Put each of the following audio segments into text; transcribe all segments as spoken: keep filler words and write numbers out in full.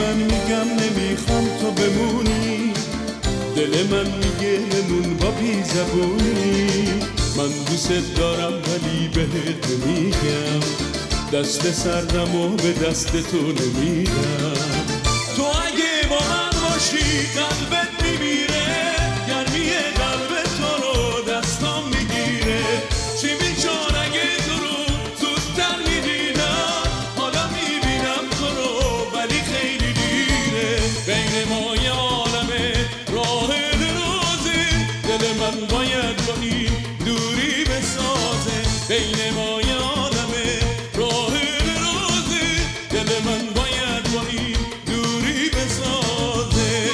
من میگم نمیخوام تو بمونی، دل من میگه بمون با بی زبونی. من دوست دارم ولی بهت نمیگم، دست سردم و به دست تو نمیدم. تو اگه با من باشی قلبت میمیره، گرمی قلب تو رو دستام میگیره. چی میشد اگه تو رو زودتر میدیدم، حالا میبینم تو رو ولی خیلی دیره. بین ما یه عالمه راه درازه، دل من باید با این دوری بسازه. بین ما یه عالمه راه درازه، دل من باید با این دوری بسازه.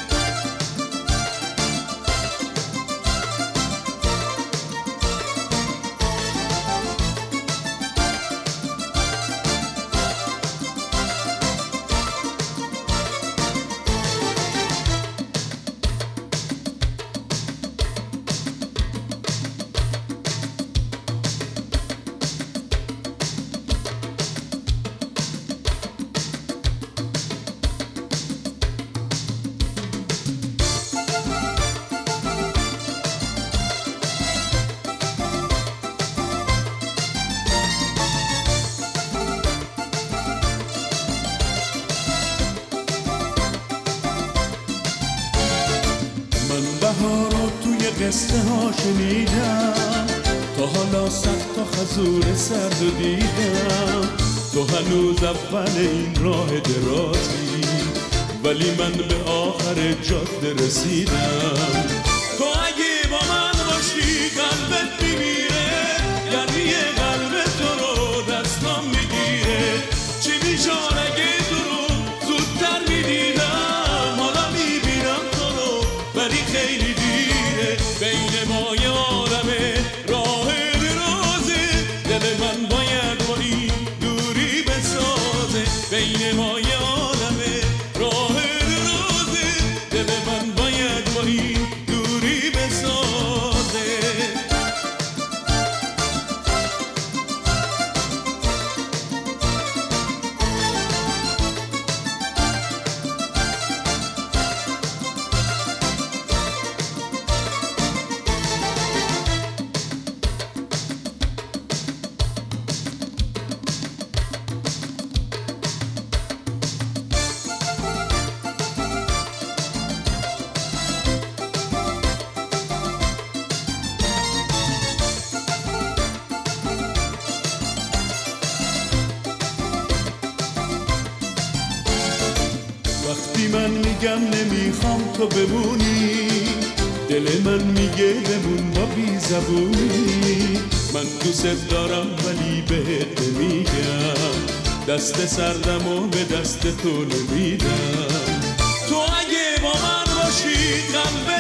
من بهارو توی قصه ها شنیدم، تا حالا سخت و خزور سرد و دیدم. تو هنوز اول این راه درازی، ولی من به آخر جاده رسیدم. تو اگه با من باشی قلبت میمیره، گرمی قلب تو رو دستام میگیره. چی میشد اگه تو رو زودتر میدیدم، حالا میبینم تو رو ولی خیلی دیره. بین ما یه عالمه راه درازه، دل من باید با این دوری بسازه. بین ما یه عالمه راه درازه، دل من باید با این دوری بسازه. وقتی من میگم نمیخوام تو بمونی، دل من میگه بمون با بی زبونی. من دوست دارم ولی بهت نمیگم، دست سردم و به دست تو نمیدم. تو اگه با من باشی قلب